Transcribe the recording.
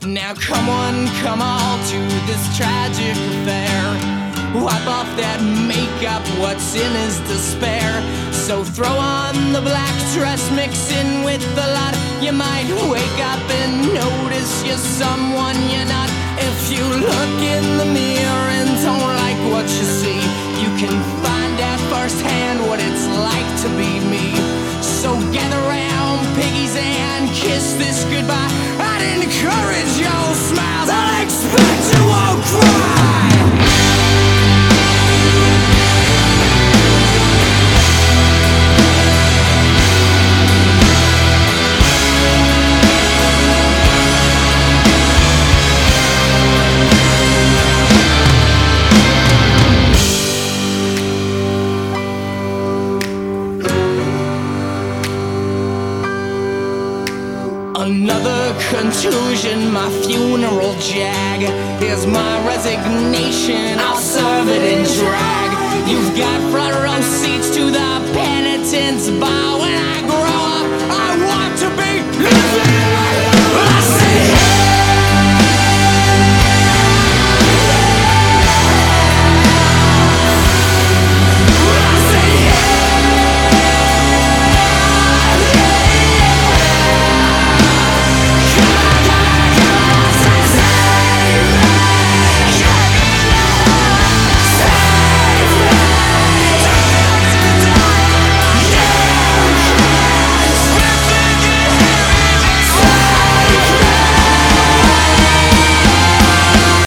Now come one, come all to this tragic affair. Wipe off that makeup, what's in is despair. So throw on the black dress, mix in with the lot. You might wake up and notice you're someone you're not. If you look in the mirror and don't like what you see, you can find out firsthand what it's like to be me. So gather round, piggies, and kiss this goodbye. I'd encourage your smiles, I'll expect you won't cry. Another contusion, my funeral jag. Here's my resignation, I'll serve it in drag. You've got front row seats to the penitent's bar.